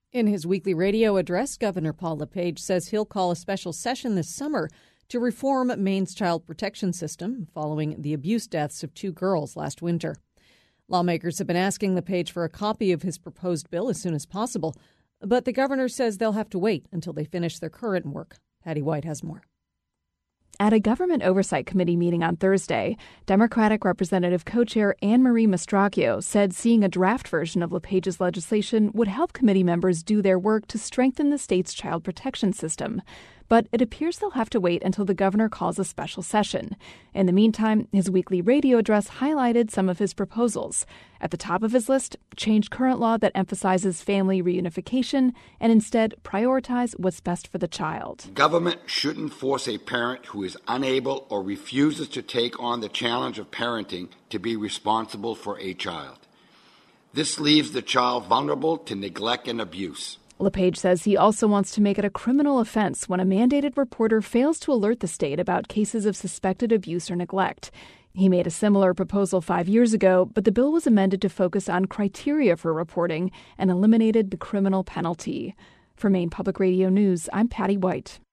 In his weekly radio address, Governor Paul LePage says he'll call a special session this summer to reform Maine's child protection system following the abuse deaths of 2 girls last winter. Lawmakers have been asking LePage for a copy of his proposed bill as soon as possible, but the governor says they'll have to wait until they finish their current work. Patty White has more. At a Government Oversight Committee meeting on Thursday, Democratic Representative co-chair Anne Marie Mastracchio said seeing a draft version of LePage's legislation would help committee members do their work to strengthen the state's child protection system. But it appears they'll have to wait until the governor calls a special session. In the meantime, his weekly radio address highlighted some of his proposals. At the top of his list, change current law that emphasizes family reunification and instead prioritize what's best for the child. Government shouldn't force a parent who is unable or refuses to take on the challenge of parenting to be responsible for a child. This leaves the child vulnerable to neglect and abuse. LePage says he also wants to make it a criminal offense when a mandated reporter fails to alert the state about cases of suspected abuse or neglect. He made a similar proposal 5 years ago, but the bill was amended to focus on criteria for reporting and eliminated the criminal penalty. For Maine Public Radio News, I'm Patty White.